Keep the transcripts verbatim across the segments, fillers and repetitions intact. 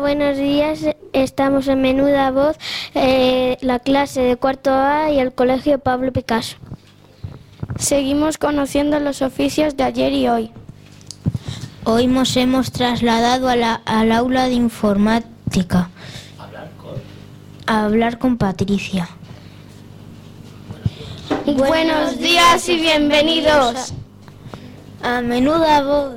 Buenos días, estamos en Menuda Voz, eh, la clase de cuarto A y el colegio Pablo Picasso. Seguimos conociendo los oficios de ayer y hoy. Hoy nos hemos trasladado a la, al aula de informática. ¿Hablar con? A hablar con Patricia. Buenos días y bienvenidos a Menuda Voz.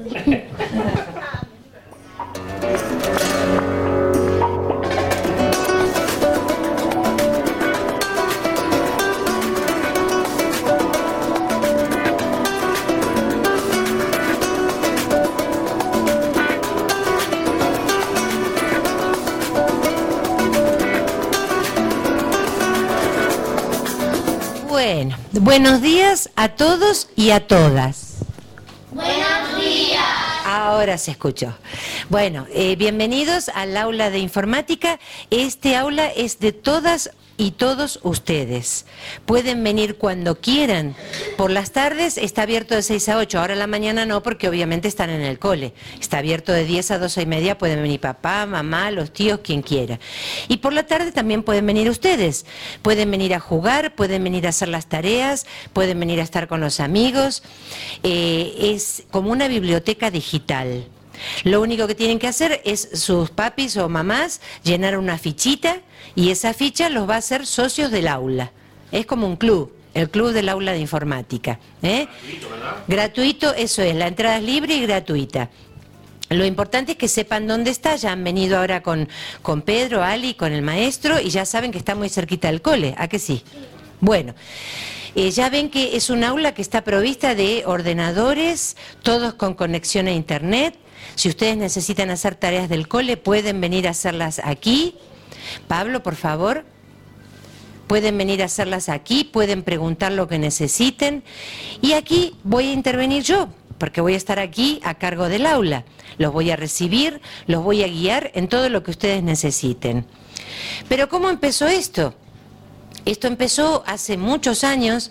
Bueno, buenos días a todos y a todas. Buenos días. Ahora se escuchó. Bueno, eh, bienvenidos al aula de informática. Este aula es de todas y todos ustedes. Pueden venir cuando quieran. Por las tardes está abierto de seis a ocho. Ahora en la mañana no, porque obviamente están en el cole. Está abierto de diez a doce y media. Pueden venir papá, mamá, los tíos, quien quiera. Y por la tarde también pueden venir ustedes. Pueden venir a jugar, pueden venir a hacer las tareas, pueden venir a estar con los amigos. Eh, es como una biblioteca digital. Lo único que tienen que hacer es sus papis o mamás llenar una fichita y esa ficha los va a hacer socios del aula. Es como un club, el club del aula de informática. ¿eh? Gratuito, ¿verdad? Gratuito, eso es, la entrada es libre y gratuita. Lo importante es que sepan dónde está. Ya han venido ahora con, con Pedro, Ali, con el maestro y ya saben que está muy cerquita del cole, ¿a que sí? Bueno. Eh, ya ven que es un aula que está provista de ordenadores, todos con conexión a internet. Si ustedes necesitan hacer tareas del cole, pueden venir a hacerlas aquí. Pablo, por favor. Pueden venir a hacerlas aquí, pueden preguntar lo que necesiten. Y aquí voy a intervenir yo, porque voy a estar aquí a cargo del aula. Los voy a recibir, los voy a guiar en todo lo que ustedes necesiten. Pero ¿cómo empezó esto? Esto empezó hace muchos años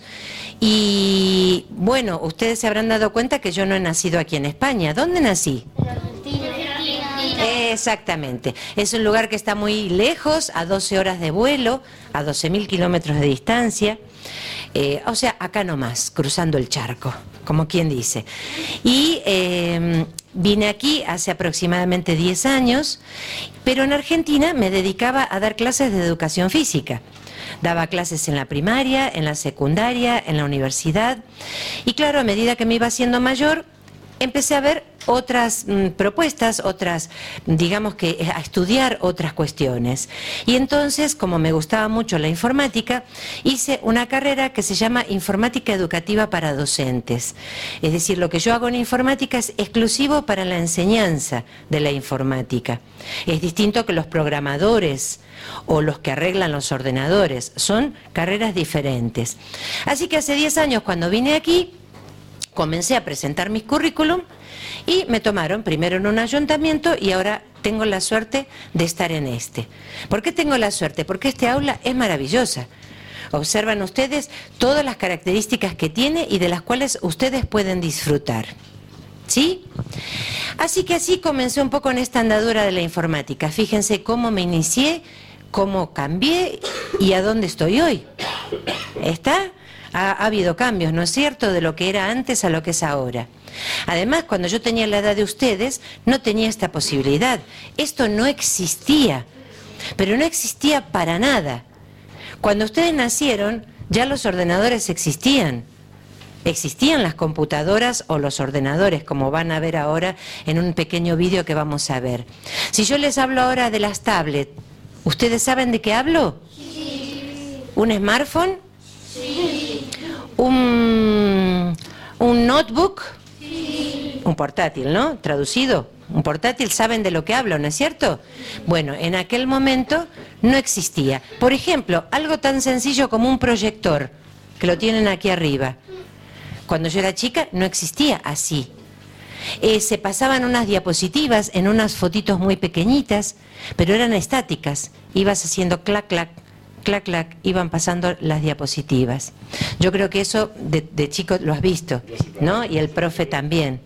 y, bueno, ustedes se habrán dado cuenta que yo no he nacido aquí en España. ¿Dónde nací? En Argentina. Exactamente. Es un lugar que está muy lejos, a doce horas de vuelo, a doce mil kilómetros de distancia. Eh, o sea, acá nomás, cruzando el charco, como quien dice. Y eh, vine aquí hace aproximadamente diez años, pero en Argentina me dedicaba a dar clases de educación física. Daba clases en la primaria, en la secundaria, en la universidad. Y claro, a medida que me iba haciendo mayor, empecé a ver otras mm, propuestas, otras, digamos que a estudiar otras cuestiones. Y entonces, como me gustaba mucho la informática, hice una carrera que se llama Informática Educativa para Docentes. Es decir, lo que yo hago en informática es exclusivo para la enseñanza de la informática. Es distinto que los programadores o los que arreglan los ordenadores. Son carreras diferentes. Así que hace diez años, cuando vine aquí, comencé a presentar mis currículum y me tomaron primero en un ayuntamiento y ahora tengo la suerte de estar en este. ¿Por qué tengo la suerte? Porque este aula es maravillosa. Observan ustedes todas las características que tiene y de las cuales ustedes pueden disfrutar. ¿Sí? Así que así comencé un poco en esta andadura de la informática. Fíjense cómo me inicié, cómo cambié y a dónde estoy hoy. ¿Está? Ha, ha habido cambios, ¿no es cierto?, de lo que era antes a lo que es ahora. Además, cuando yo tenía la edad de ustedes, no tenía esta posibilidad. Esto no existía, pero no existía para nada. Cuando ustedes nacieron, ya los ordenadores existían. Existían las computadoras o los ordenadores, como van a ver ahora en un pequeño vídeo que vamos a ver. Si yo les hablo ahora de las tablets, ¿ustedes saben de qué hablo? Sí. ¿Un smartphone? Sí. ¿Un, un notebook? Sí. Un portátil, ¿no? Traducido. Un portátil, ¿saben de lo que hablo, no es cierto? Bueno, en aquel momento no existía. Por ejemplo, algo tan sencillo como un proyector, que lo tienen aquí arriba. Cuando yo era chica no existía así. Eh, se pasaban unas diapositivas en unas fotitos muy pequeñitas, pero eran estáticas. Ibas haciendo clac, clac, clac, clac, iban pasando las diapositivas. Yo creo que eso de, de chico lo has visto, ¿no? Y el profe también.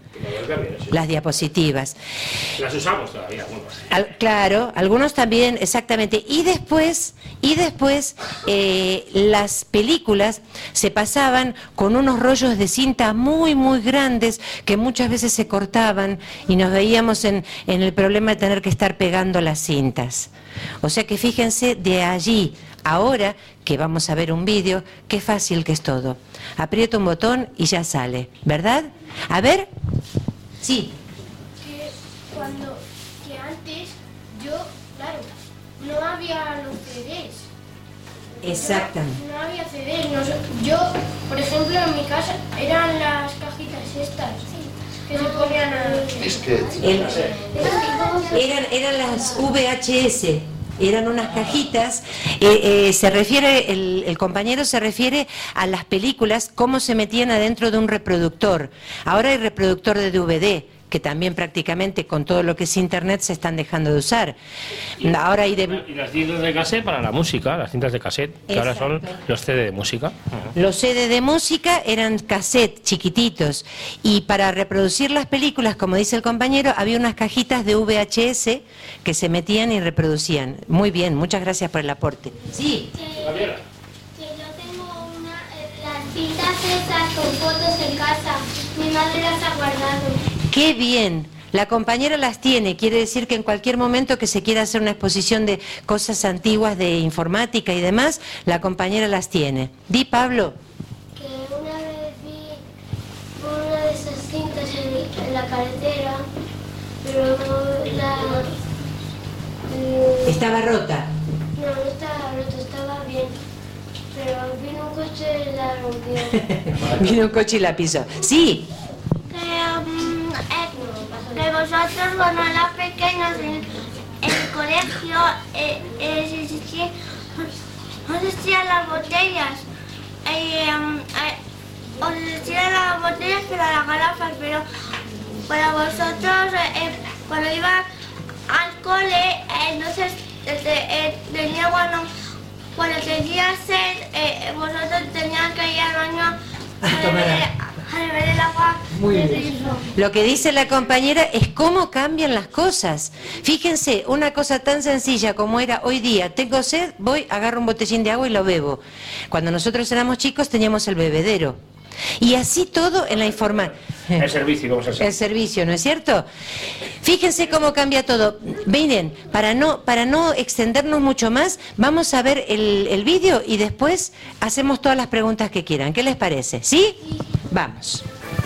camiones, sí. Las diapositivas. Las usamos todavía, bueno. Al, claro, algunos también, exactamente. Y después, y después eh, las películas se pasaban con unos rollos de cinta muy, muy grandes que muchas veces se cortaban y nos veíamos en, en el problema de tener que estar pegando las cintas. O sea que fíjense, de allí, ahora que vamos a ver un vídeo, qué fácil que es todo. Aprieto un botón y ya sale, ¿verdad? A ver, sí. Que cuando, que antes yo, claro, no había los C Ds. Exactamente. No, no había C Ds. No, yo, por ejemplo, en mi casa eran las cajitas estas que se ponían a... El- eran, eran las V H S, eran unas cajitas, eh, eh, se refiere, el, el compañero se refiere a las películas, cómo se metían adentro de un reproductor. Ahora hay reproductor de D V D, que también prácticamente con todo lo que es internet se están dejando de usar. Ahora hay de... Y las cintas de cassette para la música, las cintas de cassette, que Exacto. ahora son los C D de música. Los C D de música eran cassette chiquititos y para reproducir las películas, como dice el compañero, había unas cajitas de V H S que se metían y reproducían. Muy bien, muchas gracias por el aporte. Sí. Gabriela. Que yo tengo una, eh, las cintas esas con fotos en casa. Mi madre las ha guardado. Qué bien. La compañera las tiene, quiere decir que en cualquier momento que se quiera hacer una exposición de cosas antiguas de informática y demás, la compañera las tiene. Di, Pablo. Que una vez vi una de esas cintas en, en la carretera, pero no la... eh, Estaba rota. no, no estaba rota, estaba bien. Pero vino un coche y la rompió. Vino un coche y la pisó. Sí. Que, um, eh, que vosotros cuando eran pequeños en, en el colegio eh, eh, existían, os existían las botellas. Eh, um, eh, os existían las botellas para las garrafas, pero para vosotros eh, cuando iba al cole, eh, entonces eh, eh, tenía cuando, cuando tenía sed, eh, vosotros tenían que ir al baño a beber, a beber el agua. Muy del bien. grifo. Lo que dice la compañera es cómo cambian las cosas. Fíjense, una cosa tan sencilla como era hoy día, tengo sed, voy, agarro un botellín de agua y lo bebo. Cuando nosotros éramos chicos teníamos el bebedero. Y así todo en la informática. El servicio, vamos a hacer. El servicio, ¿no es cierto? Fíjense cómo cambia todo. Miren, para no, para no extendernos mucho más, vamos a ver el, el vídeo y después hacemos todas las preguntas que quieran. ¿Qué les parece? ¿Sí? Vamos.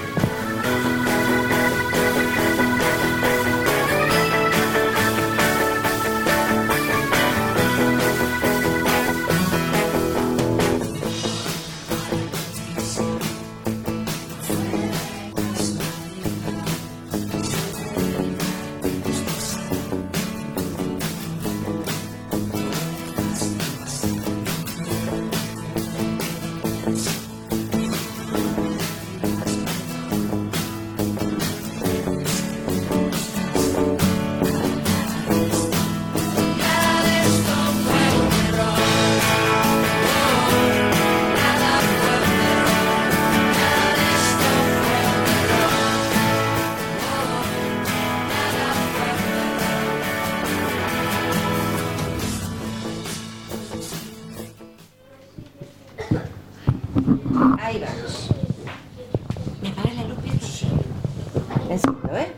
Ahí vamos. ¿Me apagas la luz, Pedro? Enciendo, ¿eh?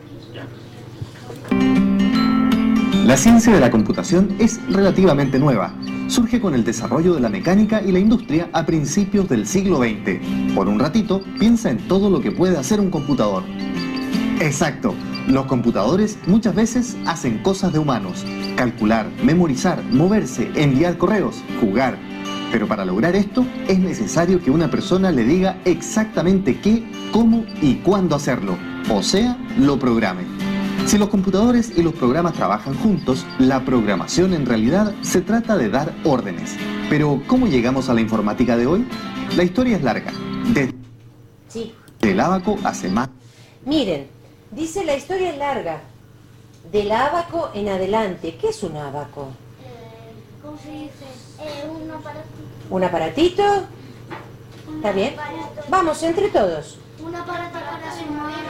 La ciencia de la computación es relativamente nueva. Surge con el desarrollo de la mecánica y la industria a principios del siglo veinte. Por un ratito, piensa en todo lo que puede hacer un computador. Exacto, los computadores muchas veces hacen cosas de humanos. Calcular, memorizar, moverse, enviar correos, jugar. Pero para lograr esto, es necesario que una persona le diga exactamente qué, cómo y cuándo hacerlo. O sea, lo programe. Si los computadores y los programas trabajan juntos, la programación en realidad se trata de dar órdenes. Pero, ¿cómo llegamos a la informática de hoy? La historia es larga. Desde Sí. el ábaco hace más. Miren, dice la historia es larga. Del ábaco en adelante. ¿Qué es un ábaco? ¿Cómo se dice? Eh, un aparato. ¿Un aparatito? ¿Está bien? Vamos, entre todos. Un aparato para sumar.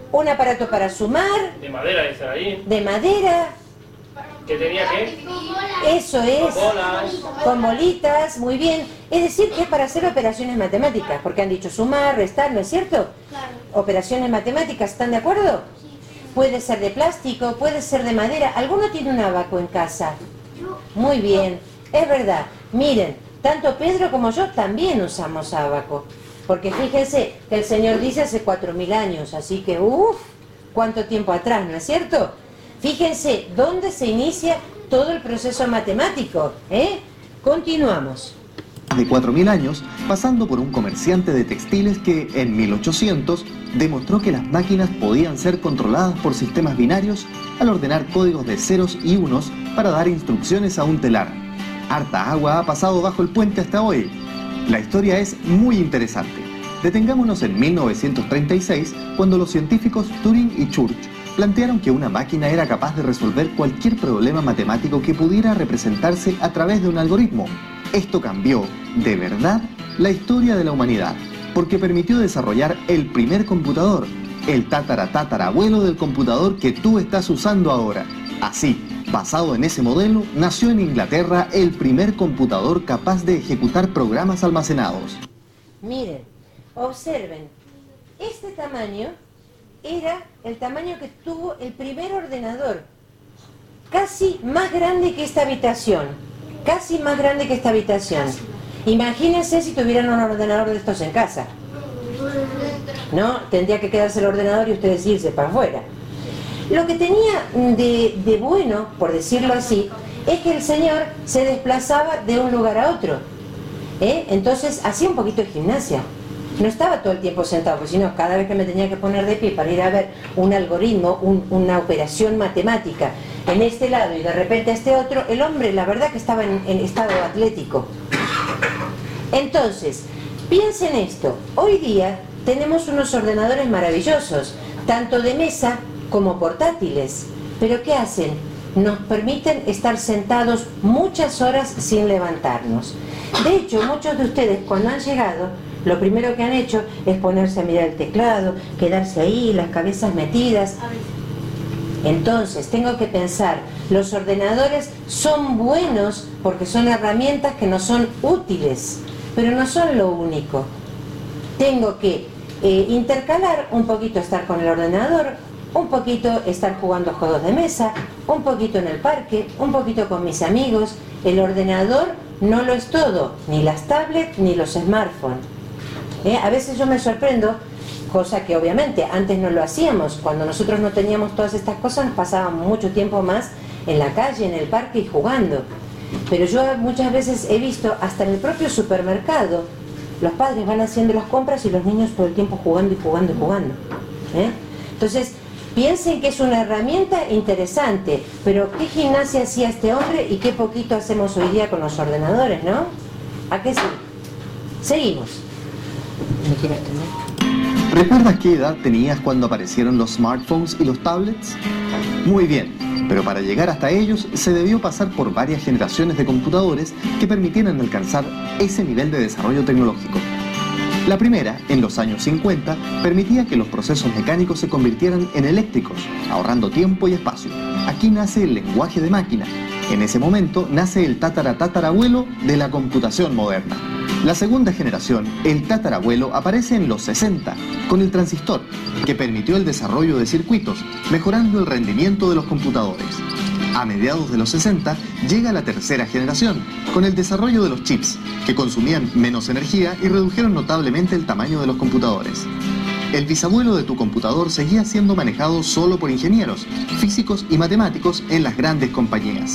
Un aparato para sumar. De madera, dicen ahí. De madera. ¿Qué tenía que? Eso es. Con bolas. Con bolitas, muy bien. Es decir, que es para hacer operaciones matemáticas, porque han dicho sumar, restar, ¿no es cierto? Claro. Operaciones matemáticas, ¿están de acuerdo? Sí. Puede ser de plástico, puede ser de madera. ¿Alguno tiene un abaco en casa? Muy bien, es verdad. Miren, tanto Pedro como yo también usamos abaco. Porque fíjense que el Señor dice hace cuatro mil años, así que, uff, cuánto tiempo atrás, ¿no es cierto? Fíjense dónde se inicia todo el proceso matemático, ¿eh? Continuamos. De cuatro mil años, pasando por un comerciante de textiles que, en mil ochocientos, demostró que las máquinas podían ser controladas por sistemas binarios al ordenar códigos de ceros y unos para dar instrucciones a un telar. Harta agua ha pasado bajo el puente hasta hoy. La historia es muy interesante. Detengámonos en mil novecientos treinta y seis, cuando los científicos Turing y Church plantearon que una máquina era capaz de resolver cualquier problema matemático que pudiera representarse a través de un algoritmo. Esto cambió, de verdad, la historia de la humanidad, porque permitió desarrollar el primer computador, el tataratatarabuelo del computador que tú estás usando ahora. Así, basado en ese modelo, nació en Inglaterra el primer computador capaz de ejecutar programas almacenados. Miren, observen, este tamaño era el tamaño que tuvo el primer ordenador, casi más grande que esta habitación, casi más grande que esta habitación. Imagínense si tuvieran un ordenador de estos en casa. No, tendría que quedarse el ordenador y ustedes irse para afuera. Lo que tenía de, de bueno, por decirlo así, es que el señor se desplazaba de un lugar a otro, ¿eh? Entonces hacía un poquito de gimnasia. No estaba todo el tiempo sentado, porque si no, cada vez que me tenía que poner de pie para ir a ver un algoritmo, un, una operación matemática en este lado y de repente este otro, el hombre, la verdad que estaba en, en estado atlético. Entonces, piensen esto, hoy día tenemos unos ordenadores maravillosos, tanto de mesa como portátiles, pero ¿qué hacen? Nos permiten estar sentados muchas horas sin levantarnos. De hecho, muchos de ustedes cuando han llegado, lo primero que han hecho es ponerse a mirar el teclado, quedarse ahí, las cabezas metidas. Entonces, tengo que pensar, los ordenadores son buenos porque son herramientas que nos son útiles, pero no son lo único. Tengo que eh, intercalar un poquito estar con el ordenador, un poquito estar jugando juegos de mesa, un poquito en el parque, un poquito con mis amigos. El ordenador no lo es todo, ni las tablets ni los smartphones. ¿Eh? A veces yo me sorprendo, cosa que obviamente antes no lo hacíamos, cuando nosotros no teníamos todas estas cosas nos pasábamos mucho tiempo más en la calle, en el parque y jugando. Pero yo muchas veces he visto, hasta en el propio supermercado, los padres van haciendo las compras y los niños todo el tiempo jugando y jugando y jugando. ¿Eh? Entonces, piensen que es una herramienta interesante, pero qué gimnasia hacía este hombre y qué poquito hacemos hoy día con los ordenadores, ¿no? ¿A qué sí? Seguimos. ¿Me quieres tener? ¿Recuerdas qué edad tenías cuando aparecieron los smartphones y los tablets? Muy bien, pero para llegar hasta ellos se debió pasar por varias generaciones de computadores que permitieran alcanzar ese nivel de desarrollo tecnológico. La primera, en los años cincuenta, permitía que los procesos mecánicos se convirtieran en eléctricos, ahorrando tiempo y espacio. Aquí nace el lenguaje de máquina. En ese momento nace el tataratatarabuelo de la computación moderna. La segunda generación, el tatarabuelo, aparece en los sesenta, con el transistor, que permitió el desarrollo de circuitos, mejorando el rendimiento de los computadores. A mediados de los sesenta llega la tercera generación, con el desarrollo de los chips, que consumían menos energía y redujeron notablemente el tamaño de los computadores. El bisabuelo de tu computador seguía siendo manejado solo por ingenieros, físicos y matemáticos en las grandes compañías.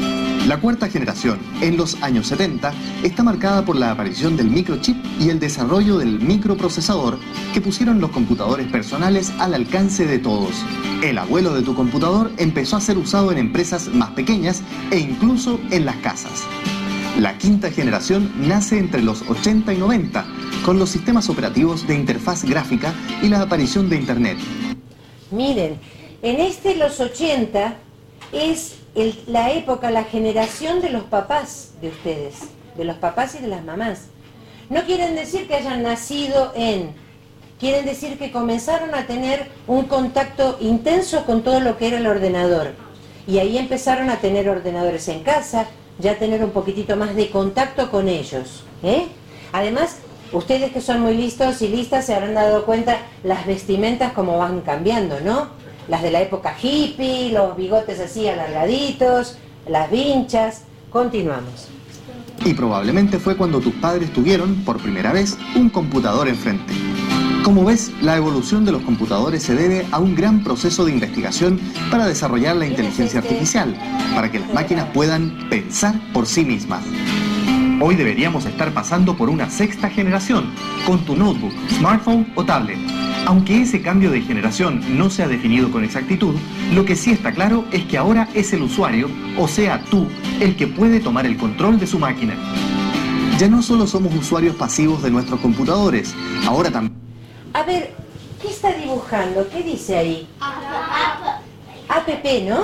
La cuarta generación, en los años setenta, está marcada por la aparición del microchip y el desarrollo del microprocesador que pusieron los computadores personales al alcance de todos. El abuelo de tu computador empezó a ser usado en empresas más pequeñas e incluso en las casas. La quinta generación nace entre los ochenta y noventa, con los sistemas operativos de interfaz gráfica y la aparición de Internet. Miren, en este los ochenta es el, la época, la generación de los papás de ustedes, de los papás y de las mamás. No quieren decir que hayan nacido en quieren decir que comenzaron a tener un contacto intenso con todo lo que era el ordenador. Y ahí empezaron a tener ordenadores en casa, ya tener un poquitito más de contacto con ellos, ¿eh? Además, ustedes que son muy listos y listas se habrán dado cuenta las vestimentas como van cambiando, ¿no? Las de la época hippie, los bigotes así alargaditos, las vinchas. Continuamos. Y probablemente fue cuando tus padres tuvieron, por primera vez, un computador enfrente. Como ves, la evolución de los computadores se debe a un gran proceso de investigación para desarrollar la inteligencia artificial, para que las máquinas puedan pensar por sí mismas. Hoy deberíamos estar pasando por una sexta generación, con tu notebook, smartphone o tablet. Aunque ese cambio de generación no se ha definido con exactitud, lo que sí está claro es que ahora es el usuario, o sea tú, el que puede tomar el control de su máquina. Ya no solo somos usuarios pasivos de nuestros computadores, ahora también... A ver, ¿qué está dibujando? ¿Qué dice ahí? App, ¿no?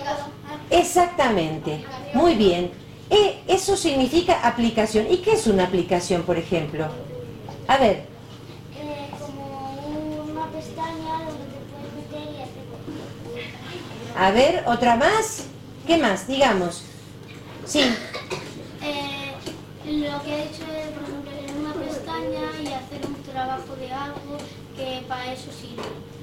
Exactamente. Muy bien. Eh, eso significa aplicación. ¿Y qué es una aplicación, por ejemplo? A ver. Eh, como una pestaña donde te puedes meter y hacer... A ver, ¿otra más? ¿Qué más? Digamos. Sí. Eh, lo que he hecho es, por ejemplo, en una pestaña y hacer un trabajo de algo que para eso sirve.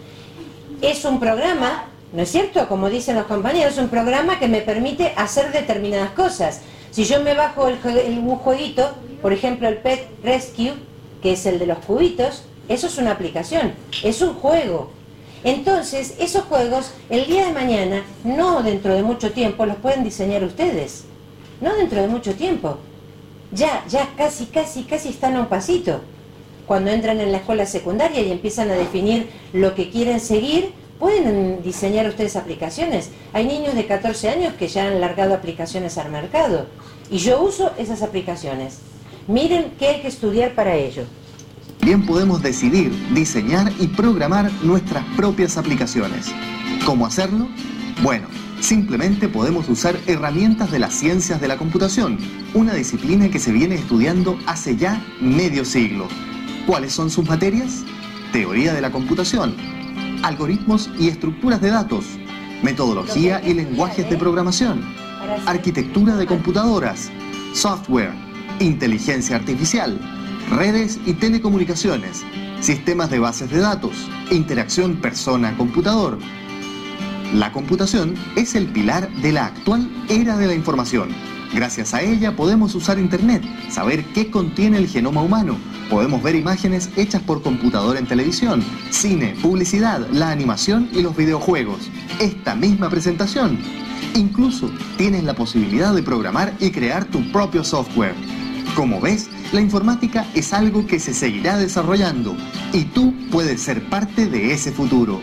Es un programa, ¿no es cierto? Como dicen los compañeros, es un programa que me permite hacer determinadas cosas. Si yo me bajo el, el, un jueguito, por ejemplo el Pet Rescue, que es el de los cubitos, eso es una aplicación, es un juego. Entonces, esos juegos, el día de mañana, no dentro de mucho tiempo, los pueden diseñar ustedes. No dentro de mucho tiempo. Ya, ya casi, casi, casi están a un pasito. Cuando entran en la escuela secundaria y empiezan a definir lo que quieren seguir, pueden diseñar ustedes aplicaciones. Hay niños de catorce años que ya han largado aplicaciones al mercado. Y yo uso esas aplicaciones. Miren qué hay que estudiar para ello. Bien podemos decidir, diseñar y programar nuestras propias aplicaciones. ¿Cómo hacerlo? Bueno, simplemente podemos usar herramientas de las ciencias de la computación, una disciplina que se viene estudiando hace ya medio siglo. ¿Cuáles son sus materias? Teoría de la computación, algoritmos y estructuras de datos, metodología y lenguajes de programación, arquitectura de computadoras, software, inteligencia artificial, redes y telecomunicaciones, sistemas de bases de datos, interacción persona-computador. La computación es el pilar de la actual era de la información. Gracias a ella podemos usar Internet, saber qué contiene el genoma humano, podemos ver imágenes hechas por computadora en televisión, cine, publicidad, la animación y los videojuegos. Esta misma presentación. Incluso tienes la posibilidad de programar y crear tu propio software. Como ves, la informática es algo que se seguirá desarrollando y tú puedes ser parte de ese futuro.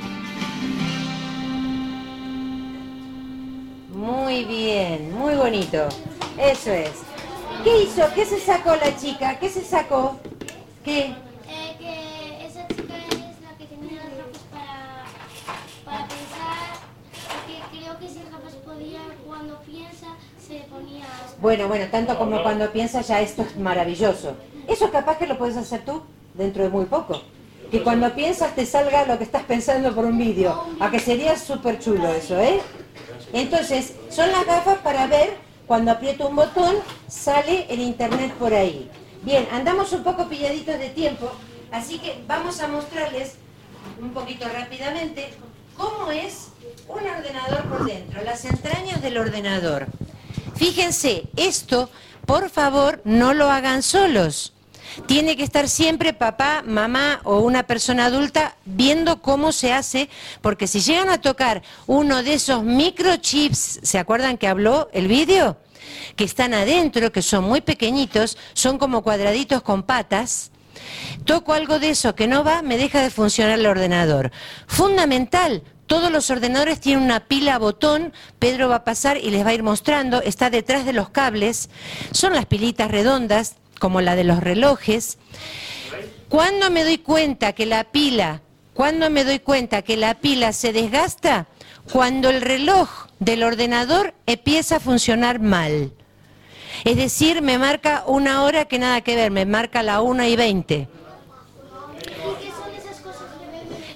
Muy bien, muy bonito. Eso es. ¿Qué hizo? ¿Qué se sacó la chica? ¿Qué se sacó? ¿Qué? Eh, que esa chica es la que tenía las gafas para, para pensar, porque creo que si las gafas podía, cuando piensa, se ponía... Bueno, bueno, tanto como cuando piensas ya esto es maravilloso. Eso capaz que lo puedes hacer tú dentro de muy poco. Que cuando piensas te salga lo que estás pensando por un vídeo. A que sería súper chulo eso, ¿eh? Entonces, son las gafas para ver, cuando aprieto un botón, sale el internet por ahí. Bien, andamos un poco pilladitos de tiempo, así que vamos a mostrarles un poquito rápidamente cómo es un ordenador por dentro, las entrañas del ordenador. Fíjense, esto, por favor, no lo hagan solos. Tiene que estar siempre papá, mamá o una persona adulta viendo cómo se hace, porque si llegan a tocar uno de esos microchips, ¿se acuerdan que habló el vídeo? Que están adentro, que son muy pequeñitos, son como cuadraditos con patas. Toco algo de eso que no va, me deja de funcionar el ordenador. Fundamental, todos los ordenadores tienen una pila a botón, Pedro va a pasar y les va a ir mostrando, está detrás de los cables, son las pilitas redondas, como la de los relojes. ¿Cuándo me doy cuenta que la pila, cuándo me doy cuenta que la pila se desgasta? Cuando el reloj del ordenador empieza a funcionar mal. Es decir, me marca una hora que nada que ver, me marca la una y veinte. ¿Y qué son esas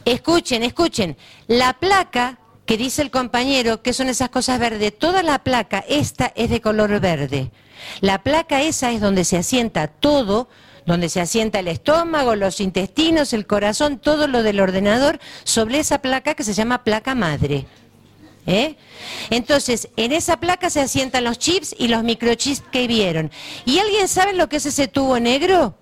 Escuchen, escuchen. La placa que dice el compañero, que son esas cosas verdes, toda la placa, esta es de color verde. La placa esa es donde se asienta todo, donde se asienta el estómago, los intestinos, el corazón, todo lo del ordenador, sobre esa placa que se llama placa madre. ¿Eh? Entonces, en esa placa se asientan los chips y los microchips que vieron. ¿Y alguien sabe lo que es ese tubo negro?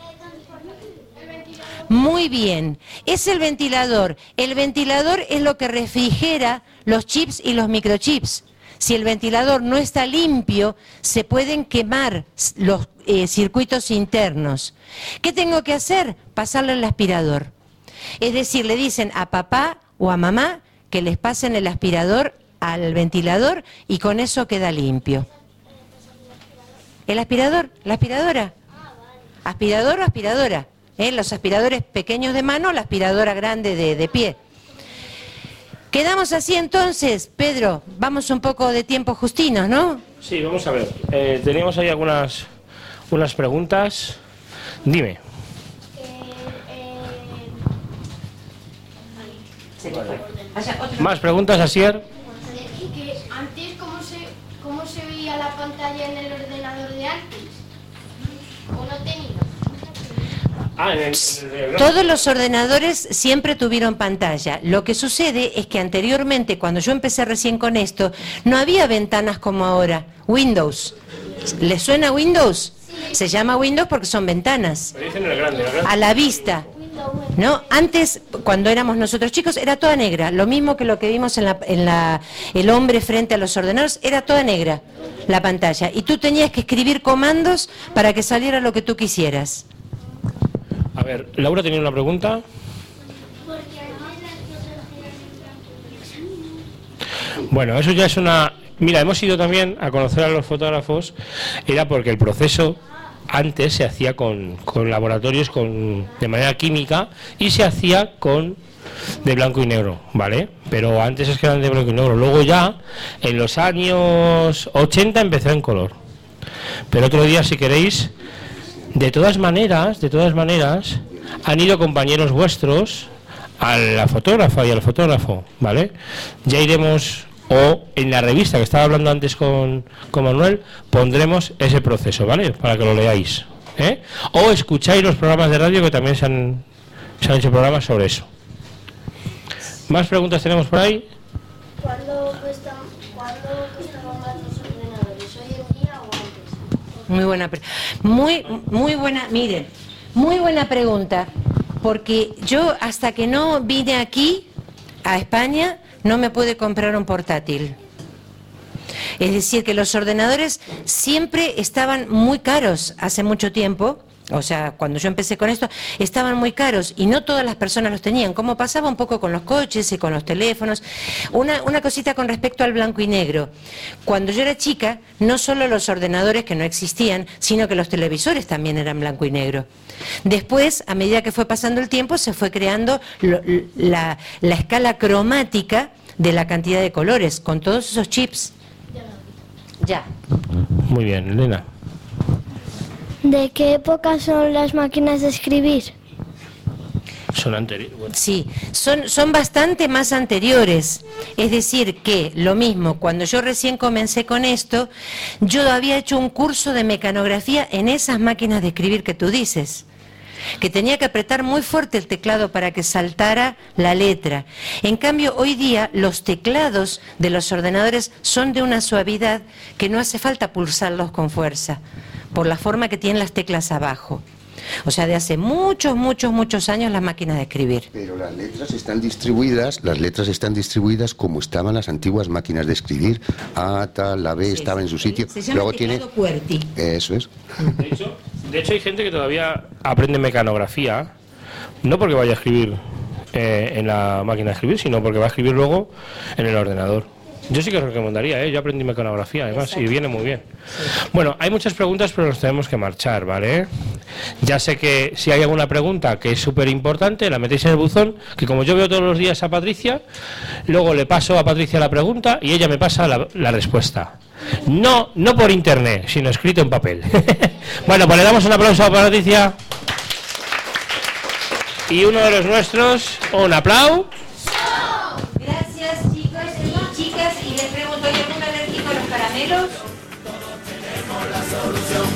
Muy bien, es el ventilador. El ventilador es lo que refrigera los chips y los microchips. Si el ventilador no está limpio, se pueden quemar los eh, circuitos internos. ¿Qué tengo que hacer? Pasarlo al aspirador. Es decir, le dicen a papá o a mamá que les pasen el aspirador al ventilador y con eso queda limpio. ¿El aspirador? ¿La aspiradora? ¿Aspirador o aspiradora? ¿Eh? Los aspiradores pequeños de mano, la aspiradora grande de, de pie. Quedamos así entonces, Pedro, vamos un poco de tiempo justinos, ¿no? Sí, vamos a ver. Eh, teníamos ahí algunas unas preguntas. Dime. Más preguntas, Asier. Que antes, ¿cómo se, cómo se veía la pantalla en el ordenador de antes? ¿O no tenía? Ah, en el, en el... Todos los ordenadores siempre tuvieron pantalla. Lo que sucede es que anteriormente, cuando yo empecé recién con esto, no había ventanas como ahora. Windows. ¿Les suena Windows? Se llama Windows porque son ventanas. Dicen el grande, el grande. A la vista. ¿No? Antes, cuando éramos nosotros chicos, era toda negra. Lo mismo que lo que vimos en la, en la, el hombre frente a los ordenadores, era toda negra la pantalla. Y tú tenías que escribir comandos para que saliera lo que tú quisieras. A ver, Laura tenía una pregunta. Bueno, eso ya es una... Mira, hemos ido también a conocer a los fotógrafos, era porque el proceso antes se hacía con, con laboratorios con, de manera química y se hacía con de blanco y negro, ¿vale? Pero antes es que eran de blanco y negro. Luego ya, en los años ochenta empezó en color. Pero otro día, si queréis... De todas maneras, de todas maneras, han ido compañeros vuestros a la fotógrafa y al fotógrafo, ¿vale? Ya iremos, o en la revista que estaba hablando antes con, con Manuel, pondremos ese proceso, ¿vale? Para que lo leáis, ¿eh? O escucháis los programas de radio que también se han, se han hecho programas sobre eso. ¿Más preguntas tenemos por ahí? ¿Cuándo cuesta, ¿cuándo costaban más los ordenadores? ¿Hoy en día o antes? Muy buena, muy, muy buena, miren, muy buena pregunta, porque yo hasta que no vine aquí, a España, no me pude comprar un portátil. Es decir, que los ordenadores siempre estaban muy caros hace mucho tiempo. O sea, cuando yo empecé con esto, estaban muy caros y no todas las personas los tenían, como pasaba un poco con los coches y con los teléfonos. Una, una cosita con respecto al blanco y negro. Cuando yo era chica, no solo los ordenadores que no existían, sino que los televisores también eran blanco y negro. Después, a medida que fue pasando el tiempo, se fue creando lo, la, la escala cromática de la cantidad de colores, con todos esos chips. Ya. Muy bien, Elena. ¿De qué época son las máquinas de escribir? Son anteriores. Bueno. Sí, son, son bastante más anteriores. Es decir, que lo mismo, cuando yo recién comencé con esto, yo había hecho un curso de mecanografía en esas máquinas de escribir que tú dices, que tenía que apretar muy fuerte el teclado para que saltara la letra. En cambio, hoy día los teclados de los ordenadores son de una suavidad que no hace falta pulsarlos con fuerza, por la forma que tienen las teclas abajo. O sea, de hace muchos, muchos, muchos años las máquinas de escribir. Pero las letras están distribuidas, las letras están distribuidas como estaban las antiguas máquinas de escribir. A, tal, la B sí, estaba en su sitio. Se llama Luego teclado tiene... QWERTY. Eso es. De hecho, de hecho, hay gente que todavía aprende mecanografía, no porque vaya a escribir eh, en la máquina de escribir, sino porque va a escribir luego en el ordenador. Yo sí que os recomendaría, ¿eh? Yo aprendí mecanografía, además, Exacto. Y viene muy bien. Sí. Bueno, hay muchas preguntas, pero nos tenemos que marchar, ¿vale? Ya sé que si hay alguna pregunta que es súper importante, la metéis en el buzón, que como yo veo todos los días a Patricia, luego le paso a Patricia la pregunta y ella me pasa la, la respuesta. No, no por internet, sino escrito en papel. Bueno, pues le damos un aplauso a Patricia. y uno de los nuestros, un aplauso. Gracias, chicos y chicas. Y les pregunto, ¿hay algún alérgico a los caramelos? Todos tenemos la solución.